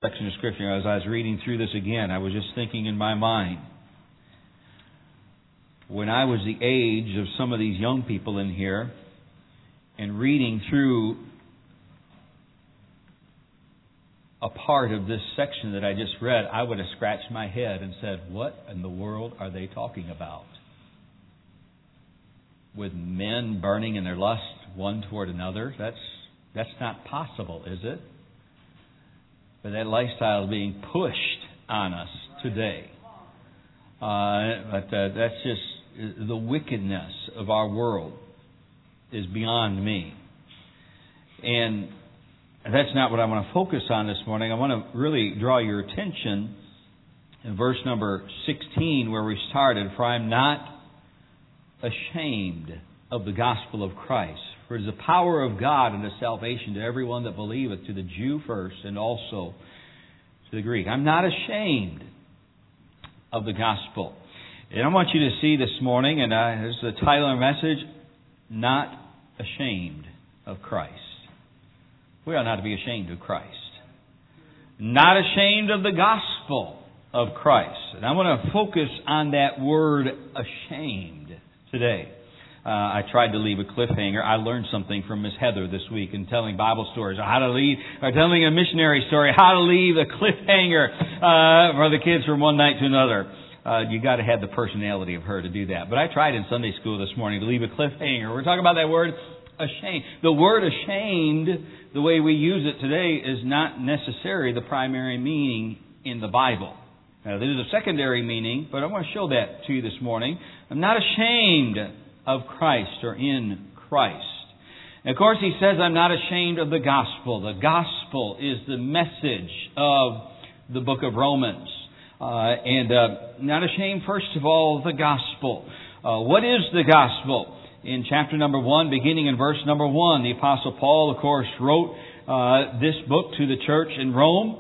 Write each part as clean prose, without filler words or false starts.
section of Scripture. As I was reading through this again, I was just thinking in my mind, when I was the age of some of these young people in here, and reading through a part of this section that I just read, I would have scratched my head and said, what in the world are they talking about? With men burning in their lust one toward another? That's not possible, is it? But that lifestyle is being pushed on us today. That's just the wickedness of our world is beyond me. And that's not what I want to focus on this morning. I want to really draw your attention in verse number 16 where we started. For I am not ashamed of the gospel of Christ. For it is the power of God unto salvation to everyone that believeth, to the Jew first and also to the Greek. I'm not ashamed of the gospel. And I want you to see this morning, and this is the title of the message, Not Ashamed of Christ. We ought not to be ashamed of Christ. Not ashamed of the gospel of Christ. And I want to focus on that word ashamed today. I tried to leave a cliffhanger. I learned something from Miss Heather this week in telling Bible stories, telling a missionary story, how to leave a cliffhanger for the kids from one night to another. You got to have the personality of her to do that. But I tried in Sunday school this morning to leave a cliffhanger. We're talking about that word ashamed. The word ashamed, the way we use it today, is not necessarily the primary meaning in the Bible. Now, there's a secondary meaning, but I want to show that to you this morning. I'm not ashamed of Christ or in Christ. And of course, he says, I'm not ashamed of the gospel. The gospel is the message of the book of Romans. Not ashamed, first of all, of the gospel. What is the gospel? In chapter number 1, beginning in verse number 1, the Apostle Paul, of course, wrote this book to the church in Rome.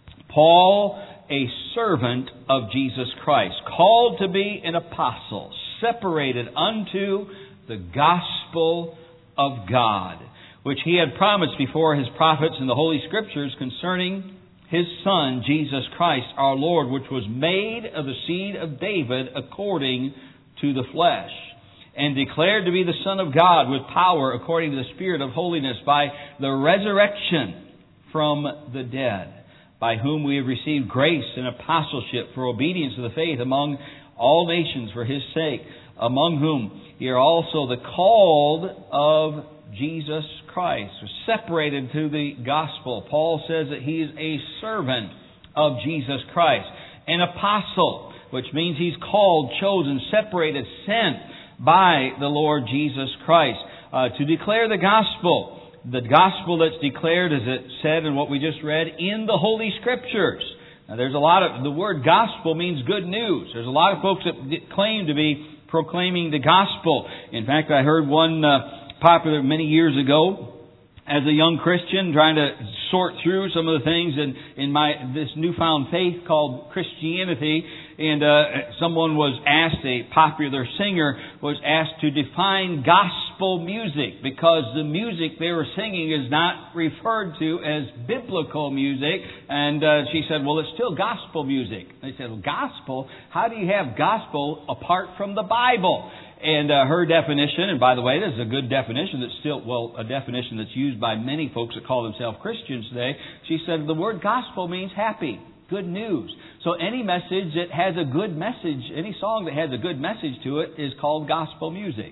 Paul, a servant of Jesus Christ, called to be an apostle, separated unto the gospel of God, which he had promised before his prophets in the Holy Scriptures concerning His Son, Jesus Christ, our Lord, which was made of the seed of David according to the flesh, and declared to be the Son of God with power according to the Spirit of holiness by the resurrection from the dead, by whom we have received grace and apostleship for obedience to the faith among all nations for His sake, among whom ye are also the called of Jesus Christ, separated to the gospel. Paul says that he is a servant of Jesus Christ, an apostle, which means he's called, chosen, separated, sent by the Lord Jesus Christ to declare the gospel. The gospel that's declared, as it said in what we just read, in the Holy Scriptures. Now, there's a lot of, the word gospel means good news. There's a lot of folks that claim to be proclaiming the gospel. In fact, I heard one popular many years ago as a young Christian, trying to sort through some of the things in this newfound faith called Christianity. And someone was asked, a popular singer was asked to define gospel music, because the music they were singing is not referred to as biblical music. And she said, well, it's still gospel music. They said, well, gospel? How do you have gospel apart from the Bible? And her definition, and by the way, this is a good definition that's still, a definition that's used by many folks that call themselves Christians today. She said the word gospel means happy, good news. So any message that has a good message, any song that has a good message to it is called gospel music.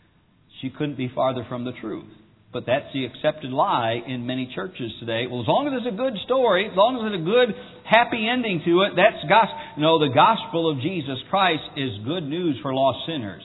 She couldn't be farther from the truth. But that's the accepted lie in many churches today. Well, as long as there's a good story, as long as there's a good, happy ending to it, that's gospel. No, the gospel of Jesus Christ is good news for lost sinners.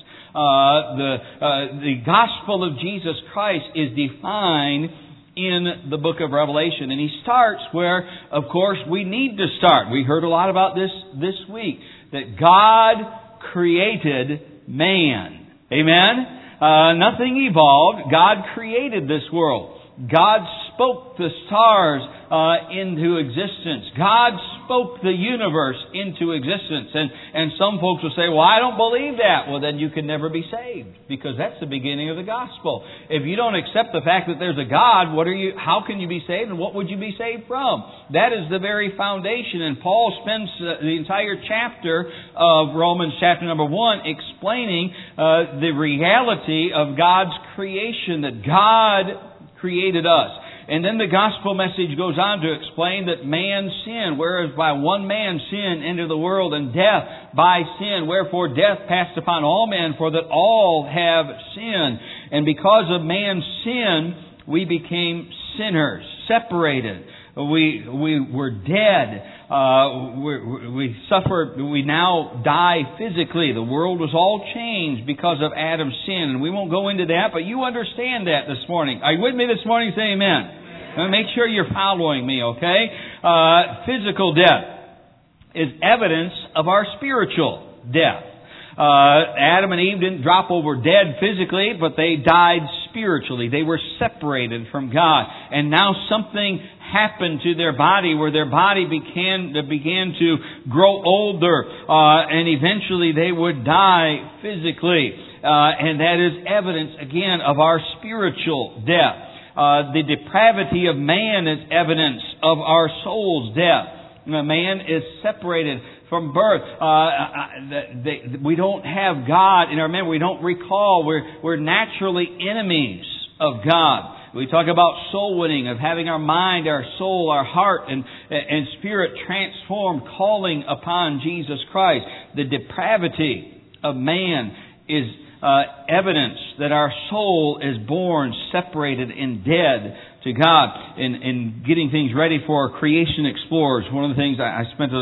The gospel of Jesus Christ is defined in the book of Revelation. And he starts where, of course, we need to start. We heard a lot about this week. That God created man. Amen? Nothing evolved. God created this world. God spoke the stars into existence. God spoke the universe into existence. And some folks will say, well, I don't believe that. Well, then you can never be saved, because that's the beginning of the gospel. If you don't accept the fact that there's a God, how can you be saved, and what would you be saved from? That is the very foundation. And Paul spends the entire chapter of Romans chapter number 1 explaining the reality of God's creation, that God created us. And then the gospel message goes on to explain that man sinned, whereas by one man sin entered the world, and death by sin. Wherefore death passed upon all men, for that all have sinned. And because of man's sin, we became sinners, separated. We were dead. We suffered. We now die physically. The world was all changed because of Adam's sin. And we won't go into that, but you understand that this morning. Are you with me this morning? Say amen. Make sure you're following me, okay? Physical death is evidence of our spiritual death. Adam and Eve didn't drop over dead physically, but they died spiritually. They were separated from God. And now something happened to their body where their body began to grow older, and eventually they would die physically. And that is evidence, again, of our spiritual death. The depravity of man is evidence of our soul's death. Man is separated from birth. We don't have God in our memory. We don't recall. We're naturally enemies of God. We talk about soul winning, of having our mind, our soul, our heart, and spirit transformed, calling upon Jesus Christ. The depravity of man is evidence that our soul is born separated and dead to God. In getting things ready for Creation Explorers, one of the things I spent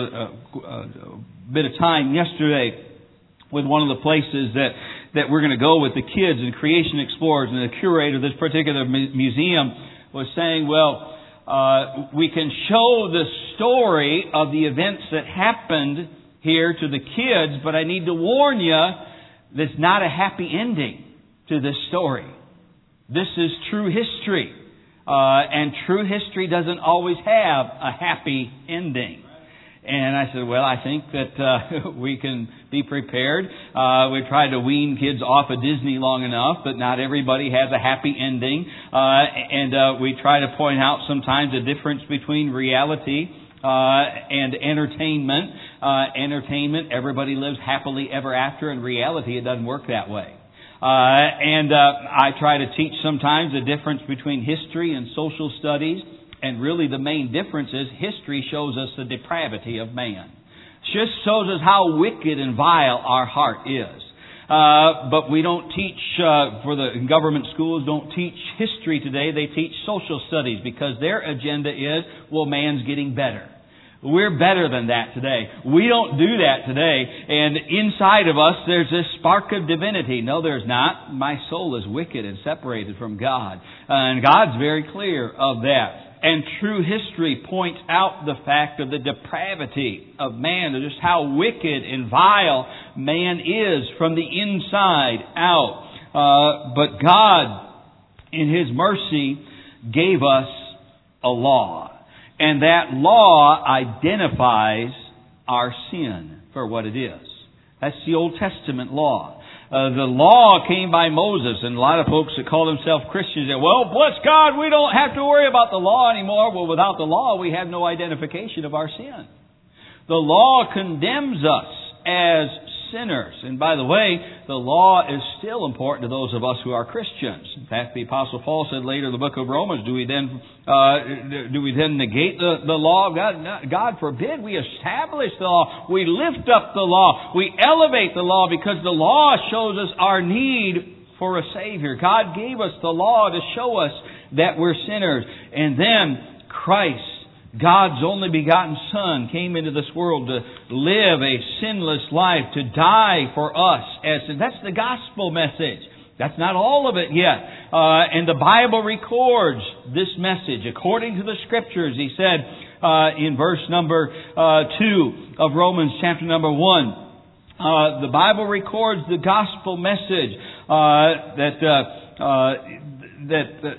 a bit of time yesterday with one of the places that we're going to go with the kids in Creation Explorers, and the curator of this particular museum was saying, well, we can show the story of the events that happened here to the kids, but I need to warn you, there's not a happy ending to this story. This is true history. And true history doesn't always have a happy ending. And I said, well, I think that we can be prepared. We tried to wean kids off of Disney long enough, but not everybody has a happy ending. And we try to point out sometimes the difference between reality and entertainment. Entertainment, everybody lives happily ever after. In reality, it doesn't work that way. And I try to teach sometimes the difference between history and social studies. And really the main difference is history shows us the depravity of man. Just shows us how wicked and vile our heart is. But we don't teach, for the government schools, don't teach history today. They teach social studies because their agenda is, well, man's getting better. We're better than that today. We don't do that today. And inside of us, there's this spark of divinity. No, there's not. My soul is wicked and separated from God. And God's very clear of that. And true history points out the fact of the depravity of man, and just how wicked and vile man is from the inside out. But God, in His mercy, gave us a law. And that law identifies our sin for what it is. That's the Old Testament law. The law came by Moses, and a lot of folks that call themselves Christians say, well, bless God, we don't have to worry about the law anymore. Well, without the law, we have no identification of our sin. The law condemns us as sinners. And by the way, the law is still important to those of us who are Christians. In fact, the Apostle Paul said later in the book of Romans, do we then negate the law of God? No, God forbid. We establish the law. We lift up the law. We elevate the law because the law shows us our need for a Savior. God gave us the law to show us that we're sinners. And then Christ, God's only begotten Son, came into this world to live a sinless life, to die for us. That's the gospel message. That's not all of it yet. And the Bible records this message. According to the Scriptures, He said in verse number 2 of Romans chapter number 1, the Bible records the gospel message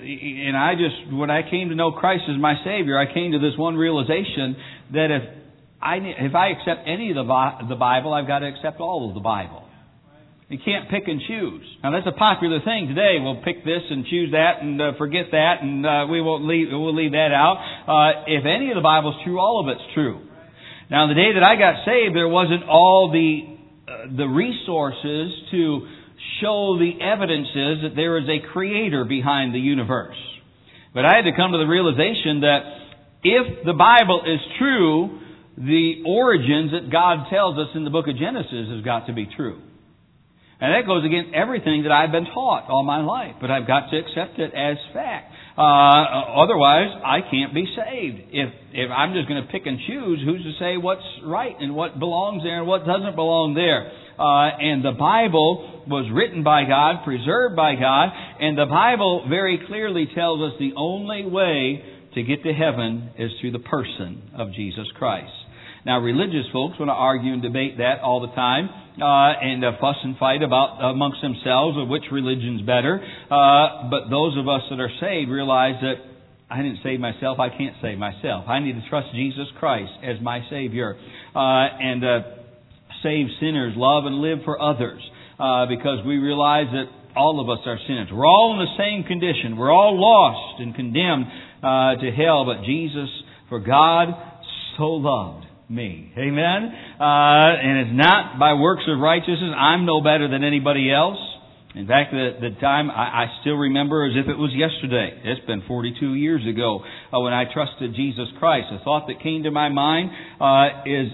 when I came to know Christ as my Savior, I came to this one realization that if I accept any of the Bible, I've got to accept all of the Bible. You can't pick and choose. Now that's a popular thing today. We'll pick this and choose that and forget that, and we'll leave that out. If any of the Bible's true, all of it's true. Now the day that I got saved, there wasn't all the resources to show the evidences that there is a creator behind the universe. But I had to come to the realization that if the Bible is true, the origins that God tells us in the book of Genesis has got to be true. And that goes against everything that I've been taught all my life. But I've got to accept it as fact. Otherwise, I can't be saved. If I'm just going to pick and choose, who's to say what's right and what belongs there and what doesn't belong there? And the Bible was written by God, preserved by God, and the Bible very clearly tells us the only way to get to heaven is through the person of Jesus Christ. Now, religious folks want to argue and debate that all the time, and fuss and fight about amongst themselves of which religion's better. But those of us that are saved realize that I didn't save myself. I can't save myself. I need to trust Jesus Christ as my Savior, and save sinners, love and live for others, because we realize that all of us are sinners. We're all in the same condition. We're all lost and condemned to hell, but Jesus, for God so loved me. Amen? And it's not by works of righteousness. I'm no better than anybody else. In fact, the time I still remember as if it was yesterday. It's been 42 years ago when I trusted Jesus Christ. The thought that came to my mind is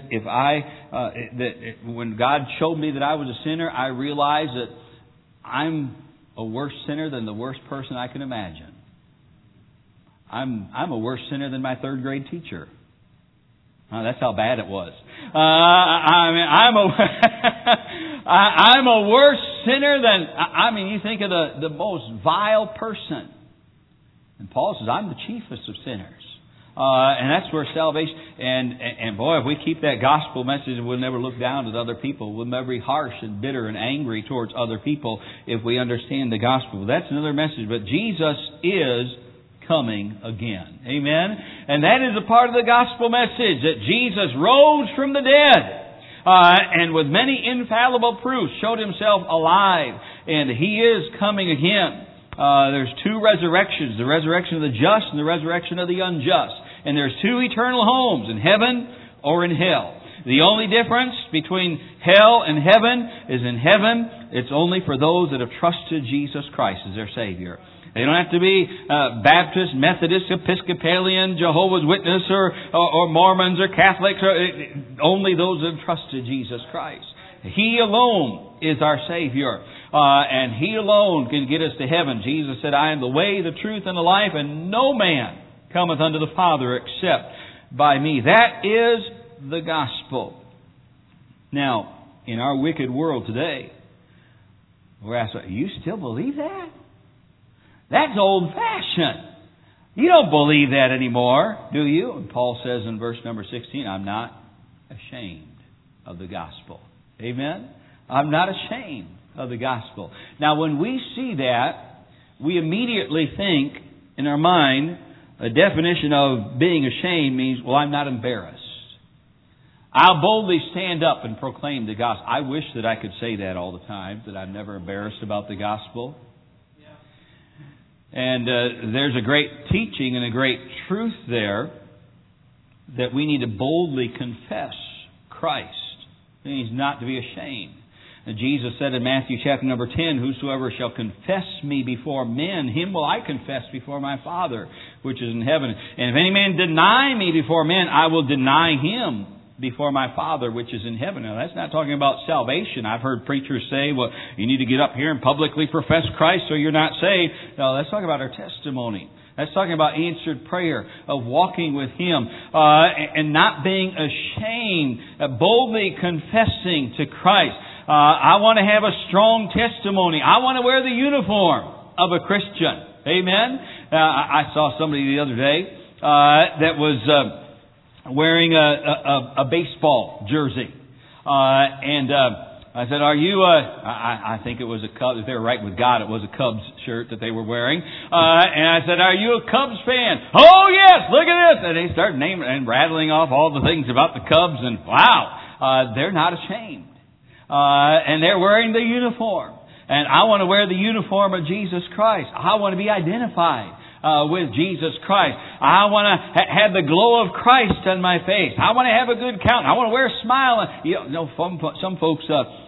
when God showed me that I was a sinner, I realized that I'm a worse sinner than the worst person I can imagine. I'm a worse sinner than my third grade teacher. That's how bad it was. I'm a worse sinner than, you think of the most vile person. And Paul says, I'm the chiefest of sinners. And that's where salvation, and boy, if we keep that gospel message, we'll never look down at other people. We'll never be harsh and bitter and angry towards other people if we understand the gospel. That's another message. But Jesus is coming again. Amen? And that is a part of the gospel message, that Jesus rose from the dead, and with many infallible proofs showed Himself alive, and He is coming again. There's two resurrections, the resurrection of the just and the resurrection of the unjust. And there's two eternal homes, in heaven or in hell. The only difference between hell and heaven is in heaven, it's only for those that have trusted Jesus Christ as their Savior. They don't have to be Baptist, Methodist, Episcopalian, Jehovah's Witness, or Mormons, or Catholics. Only those that have trusted Jesus Christ. He alone is our Savior. And He alone can get us to heaven. Jesus said, I am the way, the truth, and the life, and no man cometh unto the Father except by me. That is the gospel. Now, in our wicked world today, we're asked, you still believe that? That's old-fashioned. You don't believe that anymore, do you? And Paul says in verse number 16, I'm not ashamed of the gospel. Amen? I'm not ashamed of the gospel. Now, when we see that, we immediately think in our mind, a definition of being ashamed means, well, I'm not embarrassed. I'll boldly stand up and proclaim the gospel. I wish that I could say that all the time, that I'm never embarrassed about the gospel. And there's a great teaching and a great truth there that we need to boldly confess Christ. It means not to be ashamed. And Jesus said in Matthew chapter number 10, whosoever shall confess me before men, him will I confess before my Father, which is in heaven. And if any man deny me before men, I will deny him before my Father, which is in heaven. Now, that's not talking about salvation. I've heard preachers say, well, you need to get up here and publicly profess Christ so you're not saved. No, that's talking about our testimony. That's talking about answered prayer, of walking with Him, and not being ashamed, boldly confessing to Christ. I want to have a strong testimony. I want to wear the uniform of a Christian. Amen? I saw somebody the other day that was wearing a baseball jersey. And I said, are you I think it was a Cubs, if they were right with God, it was a Cubs shirt that they were wearing. And I said, are you a Cubs fan? Oh yes, look at this. And they started naming and rattling off all the things about the Cubs, and wow, they're not ashamed. And they're wearing the uniform. And I want to wear the uniform of Jesus Christ. I want to be identified with Jesus Christ. I want to have the glow of Christ on my face. I want to have a good countenance. I want to wear a smile. Some folks,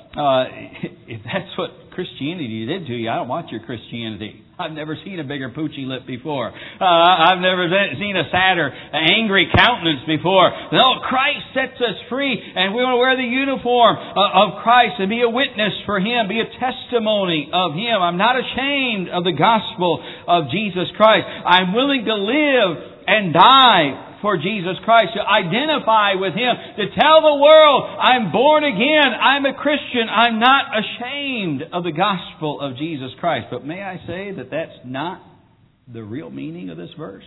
if that's what Christianity did to you, I don't want your Christianity. I've never seen a bigger poochy lip before. I've never seen a sadder, angry countenance before. No, Christ sets us free, and we want to wear the uniform of Christ and be a witness for Him, be a testimony of Him. I'm not ashamed of the gospel of Jesus Christ. I'm willing to live and die for Jesus Christ, to identify with Him, to tell the world, I'm born again, I'm a Christian, I'm not ashamed of the gospel of Jesus Christ. But may I say that that's not the real meaning of this verse?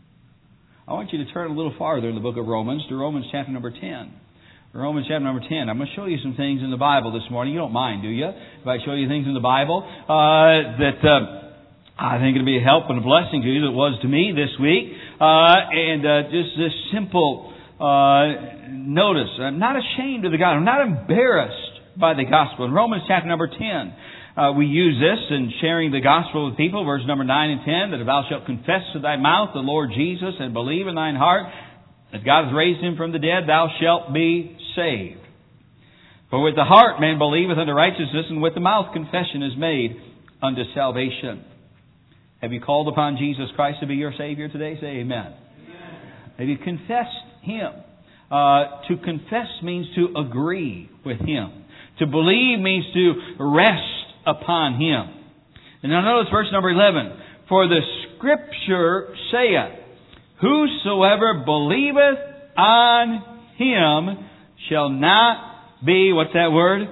I want you to turn a little farther in the book of Romans, to Romans chapter number 10. Romans chapter number 10. I'm going to show you some things in the Bible this morning. You don't mind, do you? If I show you things in the Bible that I think it'll be a help and a blessing to you, that it was to me this week. Just this simple notice. I'm not ashamed of the gospel. I'm not embarrassed by the gospel. In Romans chapter number 10, we use this in sharing the gospel with people. Verse number 9 and 10, that if thou shalt confess with thy mouth the Lord Jesus and believe in thine heart that God has raised Him from the dead, thou shalt be saved. For with the heart man believeth unto righteousness, and with the mouth confession is made unto salvation. Have you called upon Jesus Christ to be your Savior today? Say amen. Amen. Have you confessed Him? To confess means to agree with Him. To believe means to rest upon Him. And now notice verse number 11. For the Scripture saith, whosoever believeth on Him shall not be, what's that word?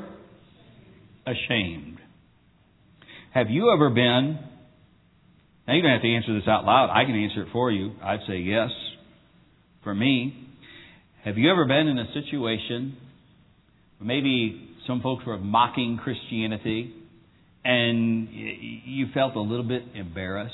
Ashamed. Have you ever been... Now, you don't have to answer this out loud. I can answer it for you. I'd say yes. For me, have you ever been in a situation where maybe some folks were mocking Christianity and you felt a little bit embarrassed?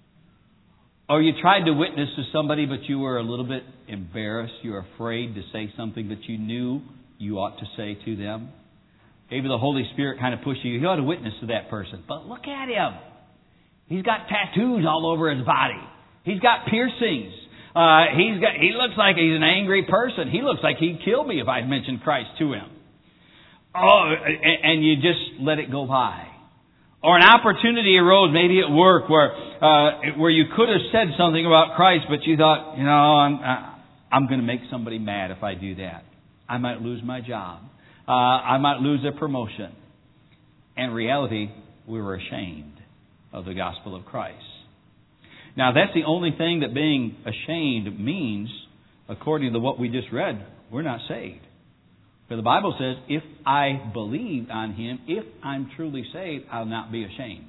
Or you tried to witness to somebody, but you were a little bit embarrassed. You were afraid to say something that you knew you ought to say to them. Maybe the Holy Spirit kind of pushed you. You ought to witness to that person. But look at him. He's got tattoos all over his body. He's got piercings. He looks like he's an angry person. He looks like he'd kill me if I mentioned Christ to him. Oh, and you just let it go by. Or an opportunity arose, maybe at work, where you could have said something about Christ, but you thought, I'm going to make somebody mad if I do that. I might lose my job. I might lose a promotion. In reality, we were ashamed of the gospel of Christ. Now, that's the only thing that being ashamed means, according to what we just read. We're not saved. For the Bible says, if I believe on Him, if I'm truly saved, I'll not be ashamed.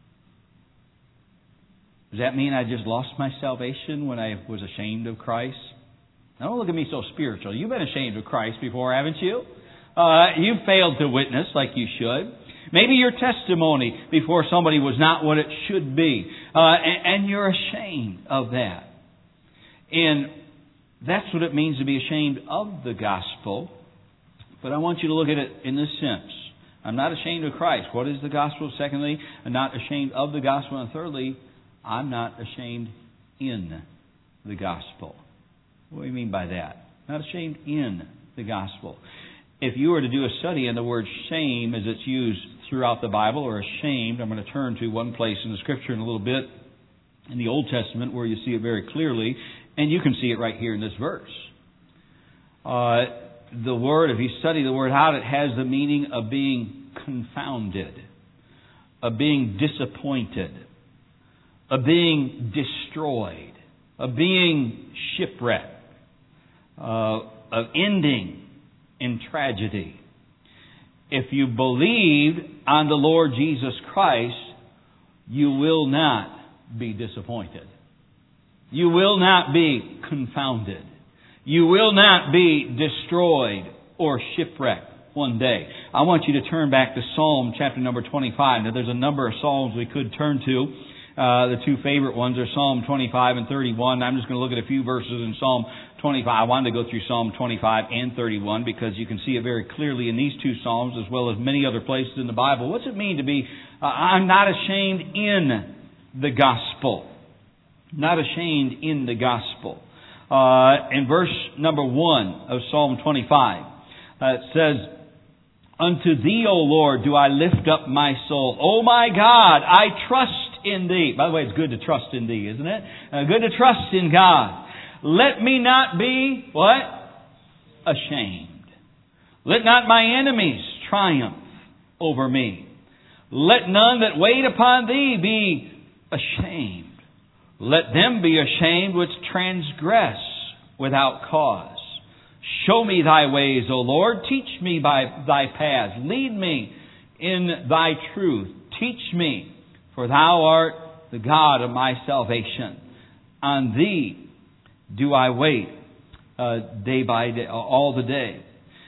Does that mean I just lost my salvation when I was ashamed of Christ? Now, don't look at me so spiritual. You've been ashamed of Christ before, haven't you? You've failed to witness like you should. Maybe your testimony before somebody was not what it should be. And you're ashamed of that. And that's what it means to be ashamed of the gospel. But I want you to look at it in this sense. I'm not ashamed of Christ. What is the gospel? Secondly, I'm not ashamed of the gospel. And thirdly, I'm not ashamed in the gospel. What do you mean by that? Not ashamed in the gospel. If you were to do a study on the word shame as it's used throughout the Bible, or ashamed, I'm going to turn to one place in the Scripture in a little bit, in the Old Testament, where you see it very clearly, and you can see it right here in this verse. The word, if you study the word out, it has the meaning of being confounded, of being disappointed, of being destroyed, of being shipwrecked, of ending in tragedy. If you believe on the Lord Jesus Christ, you will not be disappointed. You will not be confounded. You will not be destroyed or shipwrecked one day. I want you to turn back to Psalm chapter number 25. Now, there's a number of Psalms we could turn to. The two favorite ones are Psalm 25 and 31. I'm just going to look at a few verses in Psalm 25. I wanted to go through Psalm 25 and 31 because you can see it very clearly in these two Psalms as well as many other places in the Bible. What's it mean to be, I'm not ashamed in the gospel? Not ashamed in the gospel. In verse number 1 of Psalm 25, it says, Unto Thee, O Lord, do I lift up my soul. O my God, I trust in Thee. By the way, it's good to trust in Thee, isn't it? Good to trust in God. Let me not be, what? Ashamed. Let not my enemies triumph over me. Let none that wait upon Thee be ashamed. Let them be ashamed which transgress without cause. Show me Thy ways, O Lord. Teach me by Thy paths. Lead me in Thy truth. Teach me, for Thou art the God of my salvation. On Thee do I wait day by day, all the day.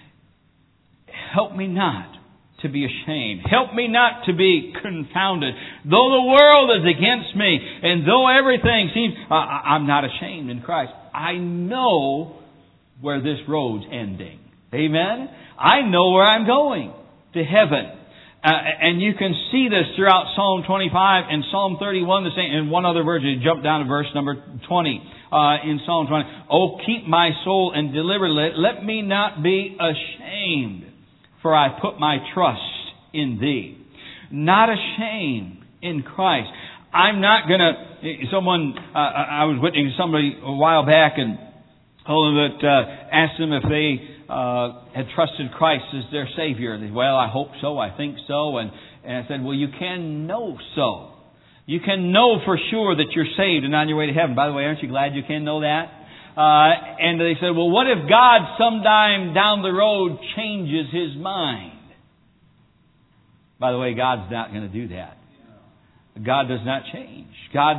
Help me not to be ashamed. Help me not to be confounded. Though the world is against me, and though everything seems, I'm not ashamed in Christ. I know where this road's ending. Amen? I know where I'm going. To heaven. And you can see this throughout Psalm 25 and Psalm 31, the same. In one other verse, you jump down to verse number 20 in Psalm 20. Oh, keep my soul and deliver it. Let me not be ashamed, for I put my trust in Thee. Not ashamed in Christ. I'm not going to... I was witnessing somebody a while back and told them that, asked them if they had trusted Christ as their Savior. And they said, well, I hope so, I think so. And I said, well, you can know so. You can know for sure that you're saved and on your way to heaven. By the way, aren't you glad you can know that? And they said, well, what if God sometime down the road changes His mind? By the way, God's not going to do that. God does not change. God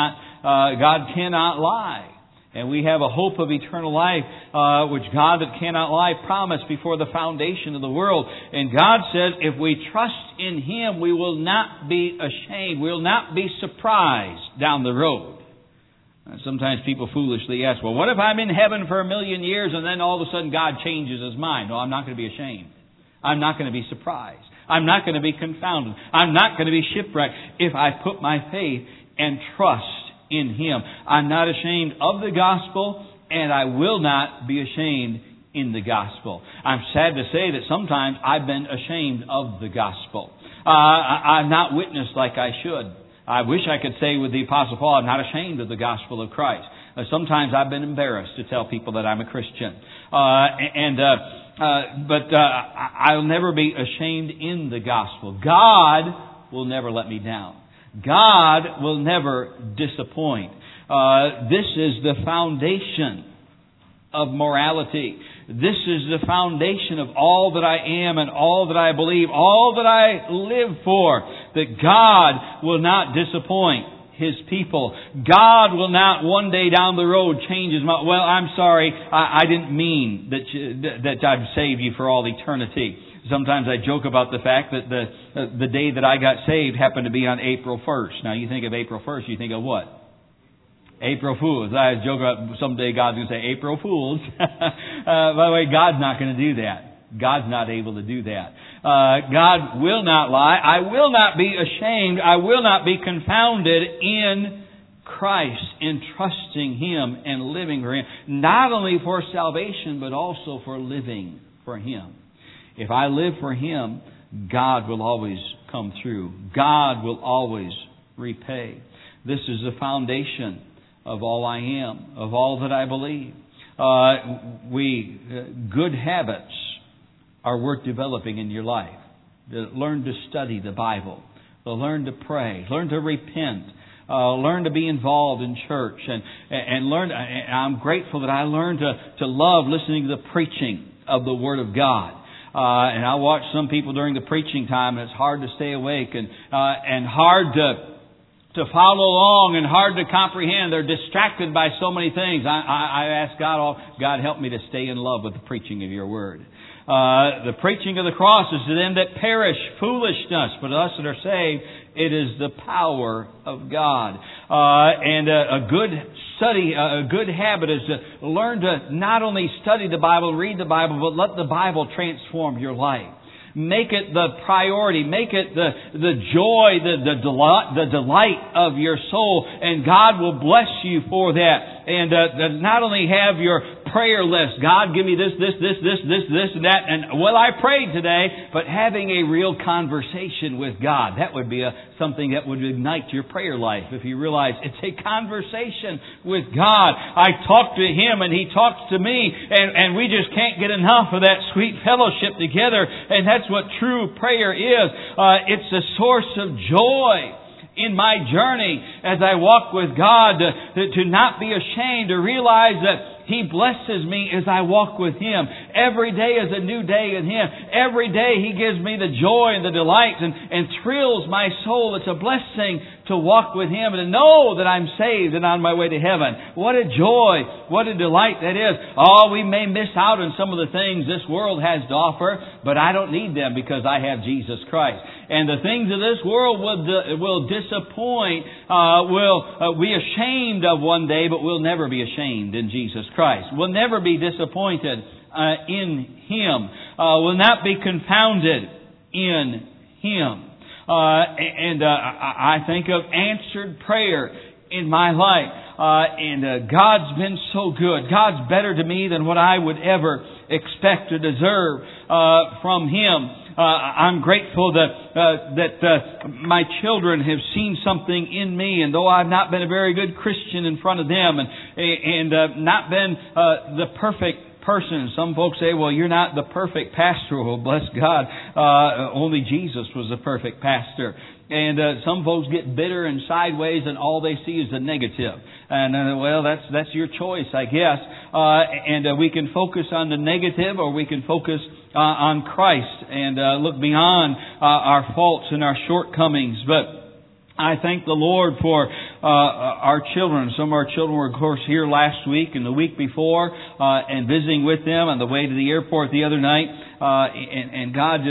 cannot lie. And we have a hope of eternal life, which God that cannot lie promised before the foundation of the world. And God says if we trust in Him, we will not be ashamed. We will not be surprised down the road. Sometimes people foolishly ask, well, what if I'm in heaven for 1,000,000 years and then all of a sudden God changes His mind? No, I'm not going to be ashamed. I'm not going to be surprised. I'm not going to be confounded. I'm not going to be shipwrecked if I put my faith and trust in Him. I'm not ashamed of the gospel, and I will not be ashamed in the gospel. I'm sad to say that sometimes I've been ashamed of the gospel. I've not witnessed like I should. I wish I could say with the Apostle Paul, I'm not ashamed of the gospel of Christ. Sometimes I've been embarrassed to tell people that I'm a Christian. But I'll never be ashamed in the gospel. God will never let me down. God will never disappoint. This is the foundation of morality. This is the foundation of all that I am and all that I believe, all that I live for. That God will not disappoint His people. God will not one day down the road change His mind. Well, I'm sorry, I didn't mean that I'd save you for all eternity. Sometimes I joke about the fact that the day that I got saved happened to be on April 1st. Now, you think of April 1st, you think of what? April Fools. I joke about someday God's going to say April Fools. By the way, God's not going to do that. God's not able to do that. God will not lie. I will not be ashamed. I will not be confounded in Christ, in trusting Him and living for Him. Not only for salvation, but also for living for Him. If I live for Him, God will always come through. God will always repay. This is the foundation of all I am, of all that I believe. Good habits are worth developing in your life. Learn to study the Bible. Learn to pray. Learn to repent. Learn to be involved in church. And learn. And I'm grateful that I learned to love listening to the preaching of the Word of God. And I watch some people during the preaching time, and it's hard to stay awake and hard to follow along and hard to comprehend. They're distracted by so many things. I ask God, God help me to stay in love with the preaching of your word. The preaching of the cross is to them that perish, foolishness, but to us that are saved, it is the power of God. And a good study, a good habit is to learn to not only study the Bible, read the Bible, but let the Bible transform your life. Make it the priority. Make it the joy, the delight of your soul. And God will bless you for that. And not only have your prayer list, God give me this, and that. And well, I prayed today, but having a real conversation with God. That would be something that would ignite your prayer life. If you realize it's a conversation with God. I talk to Him and He talks to me. And we just can't get enough of that sweet fellowship together. And that's what true prayer is. It's a source of joy in my journey as I walk with God, to not be ashamed, to realize that He blesses me as I walk with Him. Every day is a new day in Him. Every day He gives me the joy and the delight and thrills my soul. It's a blessing to walk with Him and to know that I'm saved and on my way to heaven. What a joy, what a delight that is. Oh, we may miss out on some of the things this world has to offer, but I don't need them because I have Jesus Christ. And the things of this world will disappoint, will be ashamed of one day, but we'll never be ashamed in Jesus Christ. We'll never be disappointed in Him. Will not be confounded in Him. I think of answered prayer in my life. And God's been so good. God's better to me than what I would ever expect or deserve from Him. I'm grateful that my children have seen something in me, and though I've not been a very good Christian in front of them, and not been the perfect person. Some folks say, well, you're not the perfect pastor. Well, bless God. Only Jesus was the perfect pastor. And some folks get bitter and sideways, and all they see is the negative. And well, that's your choice, I guess. And we can focus on the negative, or we can focus on Christ and look beyond our faults and our shortcomings. But I thank the Lord for our children. Some of our children were, of course, here last week and the week before, and visiting with them on the way to the airport the other night. And God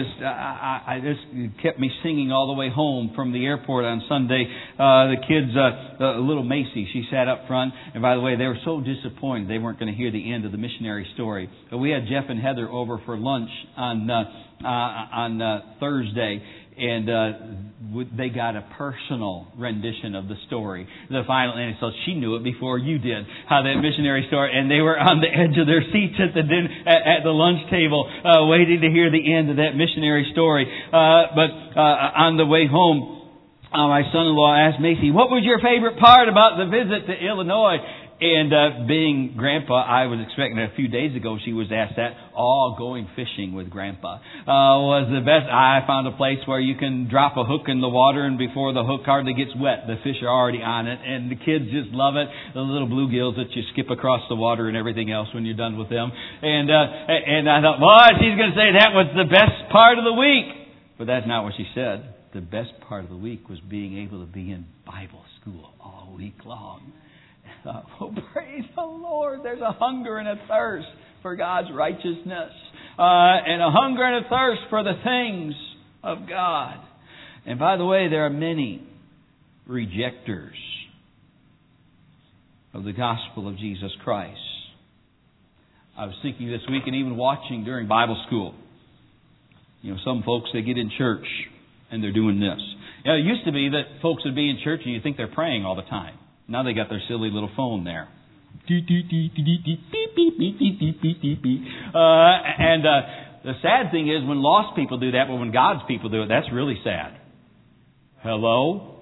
just kept me singing all the way home from the airport on Sunday. The kids, little Macy, she sat up front. And by the way, they were so disappointed they weren't going to hear the end of the missionary story. But we had Jeff and Heather over for lunch on Thursday. And they got a personal rendition of the story. The final, and so she knew it before you did, how that missionary story. And they were on the edge of their seats at the lunch table, waiting to hear the end of that missionary story. But on the way home, my son-in-law asked Macy, "What was your favorite part about the visit to Illinois?" And being Grandpa, I was expecting a few days ago she was asked that. Going fishing with Grandpa was the best. I found a place where you can drop a hook in the water, and before the hook hardly gets wet, the fish are already on it, and the kids just love it. The little bluegills that you skip across the water and everything else when you're done with them. And I thought, boy, she's going to say that was the best part of the week. But that's not what she said. The best part of the week was being able to be in Bible school all week long. Oh, praise the Lord. There's a hunger and a thirst for God's righteousness. And a hunger and a thirst for the things of God. And by the way, there are many rejectors of the gospel of Jesus Christ. I was thinking this week and even watching during Bible school. You know, some folks, they get in church and they're doing this. You know, it used to be that folks would be in church and you think they're praying all the time. Now they got their silly little phone there. And the sad thing is when lost people do that, but when God's people do it, that's really sad. Hello?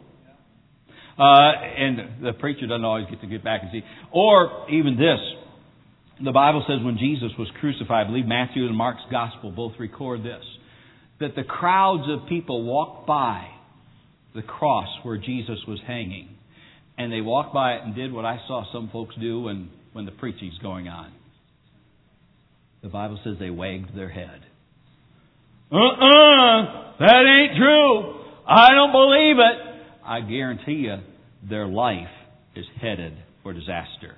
And the preacher doesn't always get back and see. Or even this. The Bible says when Jesus was crucified, I believe Matthew and Mark's Gospel both record this, that the crowds of people walked by the cross where Jesus was hanging. And they walked by it and did what I saw some folks do when the preaching's going on. The Bible says they wagged their head. That ain't true. I don't believe it. I guarantee you their life is headed for disaster.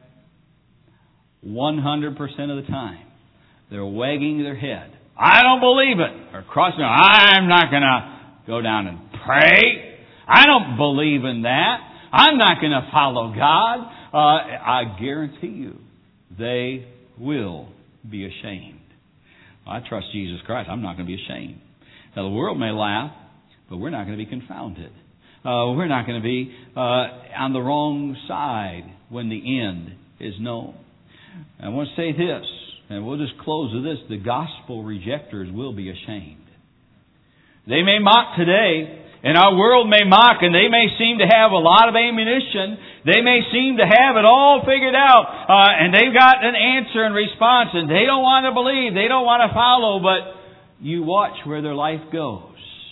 100% of the time, they're wagging their head. I don't believe it. Or crossing, I'm not going to go down and pray. I don't believe in that. I'm not going to follow God. I guarantee you, they will be ashamed. I trust Jesus Christ. I'm not going to be ashamed. Now, the world may laugh, but we're not going to be confounded. We're not going to be on the wrong side when the end is known. I want to say this, and we'll just close with this. The gospel rejectors will be ashamed. They may mock today, and our world may mock, and they may seem to have a lot of ammunition. They may seem to have it all figured out, and they've got an answer and response, and they don't want to believe, they don't want to follow, but you watch where their life goes.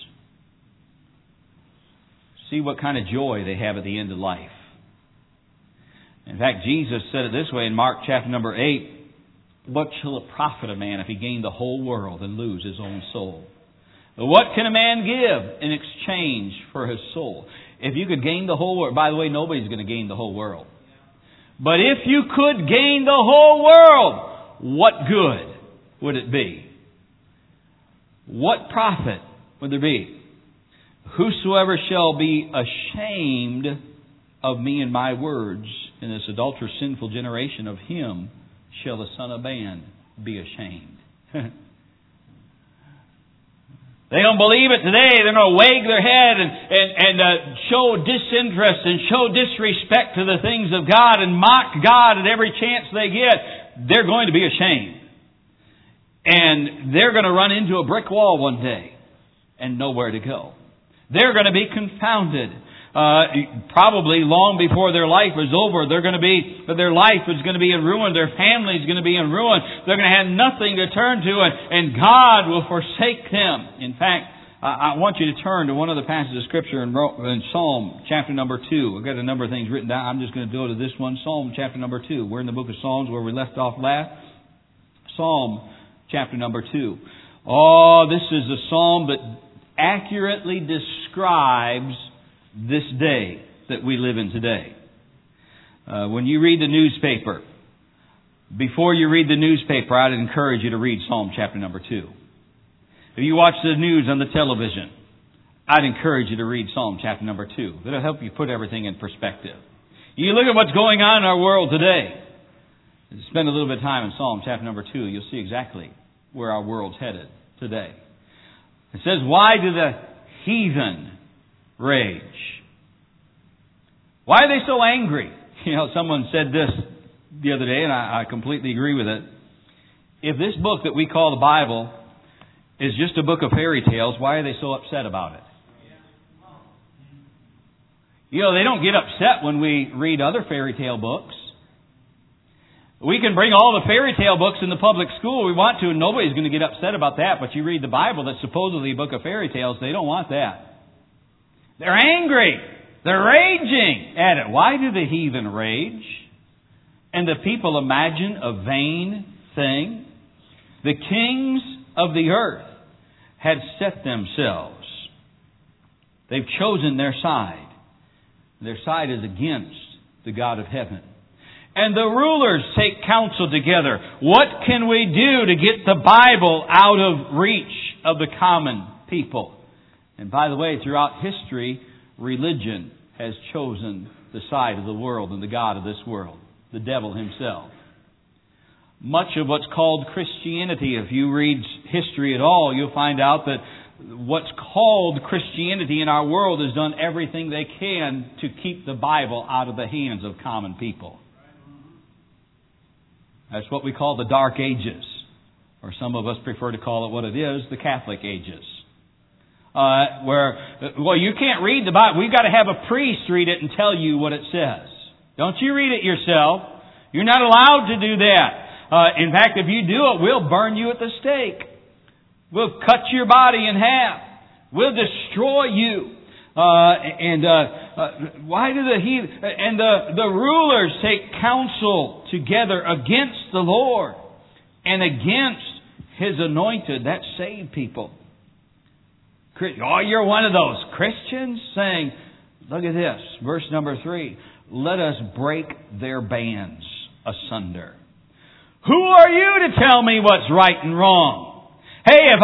See what kind of joy they have at the end of life. In fact, Jesus said it this way in Mark chapter number 8, what shall it profit a man if he gain the whole world and lose his own soul? What can a man give in exchange for his soul? If you could gain the whole world, by the way, nobody's going to gain the whole world. But if you could gain the whole world, what good would it be? What profit would there be? Whosoever shall be ashamed of me and my words in this adulterous, sinful generation, of him shall the Son of Man be ashamed. They don't believe it today. They're going to wag their head and show disinterest and show disrespect to the things of God and mock God at every chance they get. They're going to be ashamed. And they're going to run into a brick wall one day and nowhere to go. They're going to be confounded. Probably long before their life is over, their life is going to be in ruin. Their family is going to be in ruin. They're going to have nothing to turn to, and God will forsake them. In fact, I want you to turn to one other passage of Scripture in Psalm chapter number 2. I've got a number of things written down. I'm just going to go to this one, Psalm chapter number 2. We're in the book of Psalms where we left off last. Psalm chapter number 2. Oh, this is a psalm that accurately describes this day that we live in today. When you read the newspaper, before you read the newspaper, I'd encourage you to read Psalm chapter number 2. If you watch the news on the television, I'd encourage you to read Psalm chapter number 2. That'll help you put everything in perspective. You look at what's going on in our world today. Spend a little bit of time in Psalm chapter number 2. You'll see exactly where our world's headed today. It says, why do the heathen rage? Why are they so angry? You know, someone said this the other day, and I completely agree with it. If this book that we call the Bible is just a book of fairy tales, why are they so upset about it? You know, they don't get upset when we read other fairy tale books. We can bring all the fairy tale books in the public school we want to, and nobody's going to get upset about that. But you read the Bible that's supposedly a book of fairy tales, they don't want that. They're angry. They're raging at it. Why do the heathen rage? And the people imagine a vain thing? The kings of the earth had set themselves. They've chosen their side. Their side is against the God of heaven. And the rulers take counsel together. What can we do to get the Bible out of reach of the common people? And by the way, throughout history, religion has chosen the side of the world and the God of this world, the devil himself. Much of what's called Christianity, if you read history at all, you'll find out that what's called Christianity in our world has done everything they can to keep the Bible out of the hands of common people. That's what we call the Dark Ages. Or some of us prefer to call it what it is, the Catholic Ages. You can't read the Bible. We've got to have a priest read it and tell you what it says. Don't you read it yourself. You're not allowed to do that. In fact, if you do it, we'll burn you at the stake. We'll cut your body in half. We'll destroy you. Why do the heathen and the rulers take counsel together against the Lord and against His anointed? That saved people. Oh, you're one of those Christians saying, Look at this, verse number 3. Let us break their bands asunder. Who are you to tell me what's right and wrong? Hey, if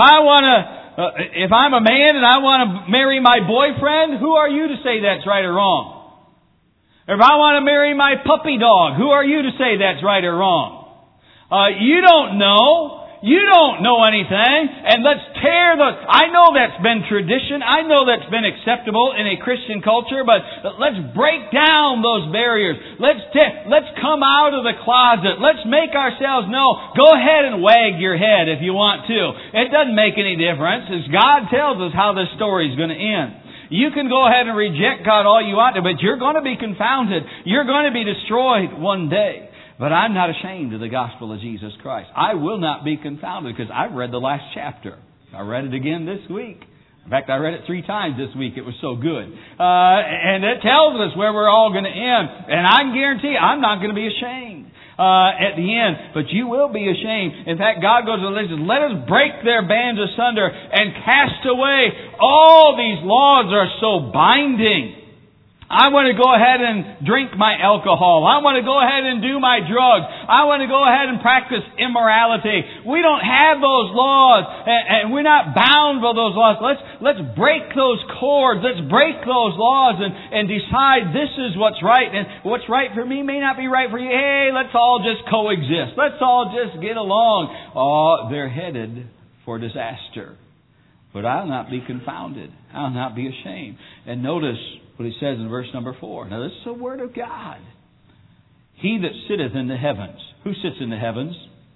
I'm a man and I want to marry my boyfriend, who are you to say that's right or wrong? If I want to marry my puppy dog, who are you to say that's right or wrong? You don't know. You don't know anything. And let's I know that's been tradition. I know that's been acceptable in a Christian culture, but let's break down those barriers. Let's come out of the closet. Let's make ourselves know. Go ahead and wag your head if you want to. It doesn't make any difference, as God tells us how this story is going to end. You can go ahead and reject God all you want to, but you're going to be confounded. You're going to be destroyed one day. But I'm not ashamed of the gospel of Jesus Christ. I will not be confounded because I've read the last chapter. I read it again this week. In fact, I read it 3 times this week. It was so good. And it tells us where we're all going to end. And I can guarantee I'm not going to be ashamed at the end. But you will be ashamed. In fact, God goes to the list, let us break their bands asunder and cast away. All these laws are so binding. I want to go ahead and drink my alcohol. I want to go ahead and do my drugs. I want to go ahead and practice immorality. We don't have those laws, and we're not bound by those laws. Let's break those cords. Let's break those laws and decide this is what's right. And what's right for me may not be right for you. Hey, let's all just coexist. Let's all just get along. Oh, they're headed for disaster. But I'll not be confounded. I'll not be ashamed. And notice what he says in verse number 4. Now this is the Word of God. He that sitteth in the heavens. Who sits in the heavens?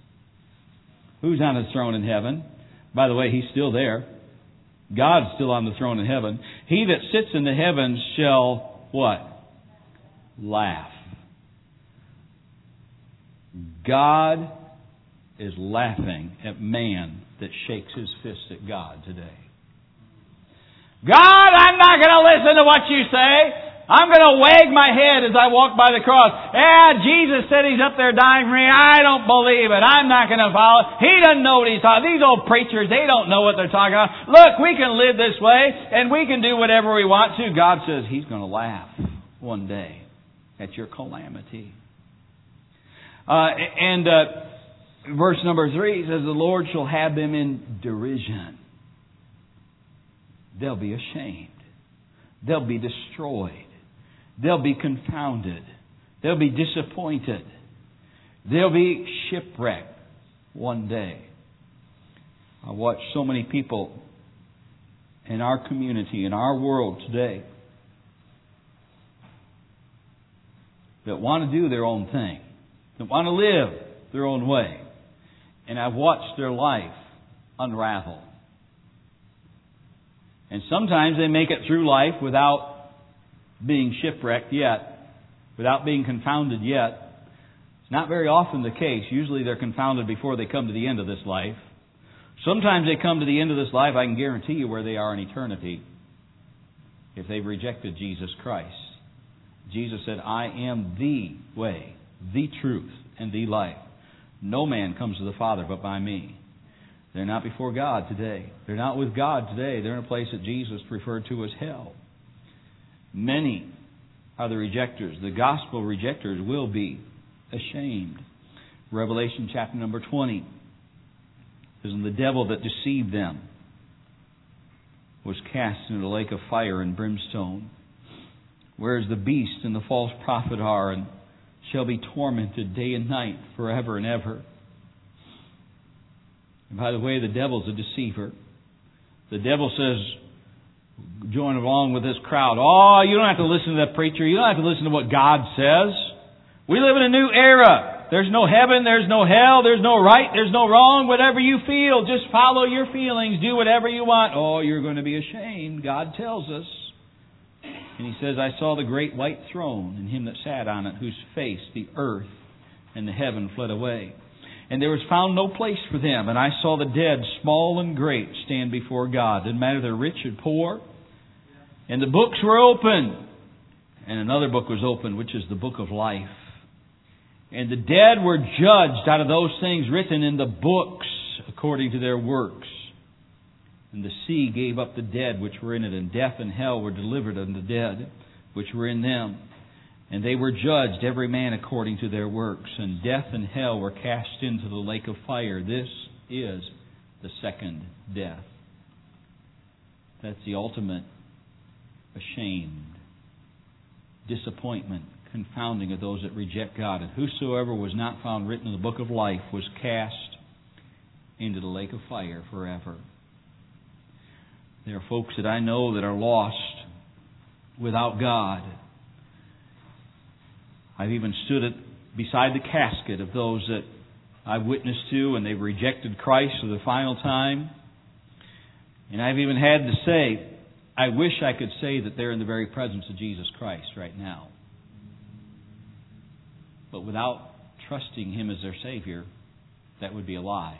Who's on his throne in heaven? By the way, He's still there. God's still on the throne in heaven. He that sits in the heavens shall what? Laugh. God is laughing at man that shakes his fist at God today. God, I'm not going to listen to what you say. I'm going to wag my head as I walk by the cross. Yeah, Jesus said He's up there dying for me. I don't believe it. I'm not going to follow. He doesn't know what He's talking. These old preachers, they don't know what they're talking about. Look, we can live this way and we can do whatever we want to. God says He's going to laugh one day at your calamity. Verse number 3 says, the Lord shall have them in derision. They'll be ashamed. They'll be destroyed. They'll be confounded. They'll be disappointed. They'll be shipwrecked one day. I watch so many people in our community, in our world today, that want to do their own thing, that want to live their own way. And I've watched their life unravel. And sometimes they make it through life without being shipwrecked yet, without being confounded yet. It's not very often the case. Usually they're confounded before they come to the end of this life. Sometimes they come to the end of this life, I can guarantee you where they are in eternity, if they've rejected Jesus Christ. Jesus said, I am the way, the truth, and the life. No man comes to the Father but by me. They're not before God today. They're not with God today. They're in a place that Jesus referred to as hell. Many are the rejectors. The gospel rejectors will be ashamed. Revelation chapter number 20. The devil that deceived them was cast into the lake of fire and brimstone, whereas the beast and the false prophet are, and shall be tormented day and night forever and ever. And by the way, the devil's a deceiver. The devil says, join along with this crowd. Oh, you don't have to listen to that preacher. You don't have to listen to what God says. We live in a new era. There's no heaven, there's no hell, there's no right, there's no wrong. Whatever you feel, just follow your feelings. Do whatever you want. Oh, you're going to be ashamed. God tells us. And He says, I saw the great white throne and Him that sat on it, whose face the earth and the heaven fled away. And there was found no place for them. And I saw the dead, small and great, stand before God. Didn't matter if they're rich or poor. And the books were open. And another book was opened, which is the book of life. And the dead were judged out of those things written in the books according to their works. And the sea gave up the dead which were in it, and death and hell were delivered unto the dead. which were in them. And they were judged, every man according to their works. And death and hell were cast into the lake of fire. This is the second death. That's the ultimate ashamed, disappointment, confounding of those that reject God. And whosoever was not found written in the book of life was cast into the lake of fire forever. There are folks that I know that are lost without God. I've even stood beside the casket of those that I've witnessed to, and they've rejected Christ for the final time. And I've even had to say, I wish I could say that they're in the very presence of Jesus Christ right now. But without trusting Him as their Savior, that would be a lie.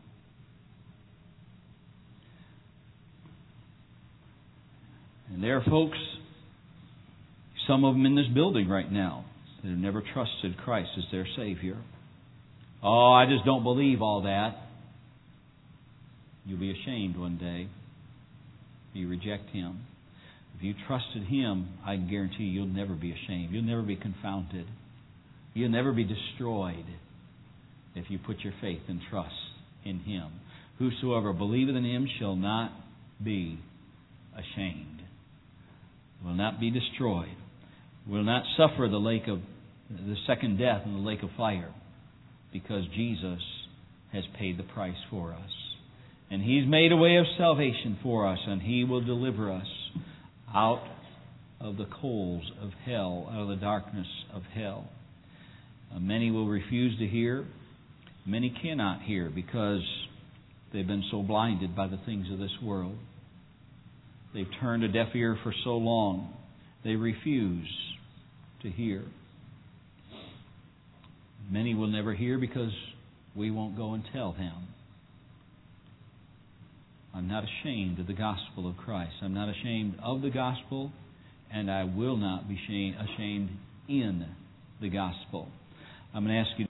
And there are folks, some of them in this building right now, that have never trusted Christ as their Savior. Oh, I just don't believe all that. You'll be ashamed one day if you reject Him. If you trusted Him, I can guarantee you'll never be ashamed. You'll never be confounded. You'll never be destroyed if you put your faith and trust in Him. Whosoever believeth in Him shall not be ashamed. Will not be destroyed. Will not suffer the second death in the lake of fire, because Jesus has paid the price for us. And He's made a way of salvation for us, and He will deliver us out of the coals of hell, out of the darkness of hell. Many will refuse to hear. Many cannot hear because they've been so blinded by the things of this world. They've turned a deaf ear for so long, they refuse to hear. Many will never hear because we won't go and tell them. I'm not ashamed of the gospel of Christ. I'm not ashamed of the gospel, and I will not be ashamed in the gospel. I'm going to ask you